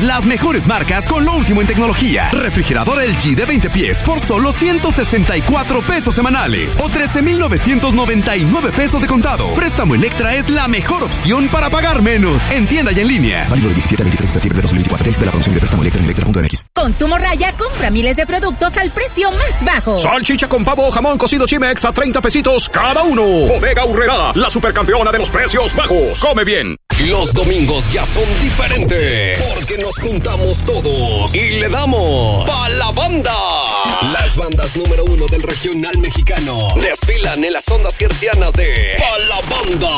Las mejores marcas con lo último en tecnología. Refrigerador LG de 20 pies por solo 164 pesos semanales o 13,999 pesos de contado. Préstamo Electra es la mejor opción para pagar menos. En tienda y en línea. Válido del 17 al 23 de septiembre de 2024. Test de la promoción de préstamo Electra en electra.mx. Con tu morralla, compra miles de productos al precio más bajo. Salchicha con pavo o jamón cocido Chimex a 30 pesitos cada uno. Bodega Aurrerá, la supercampeona de los precios bajos. Come bien. Los domingos ya son diferentes porque nos juntamos todos y le damos pa' la banda. Las bandas número 1 del regional mexicano desfilan en las ondas hercianas de Pa' la Banda.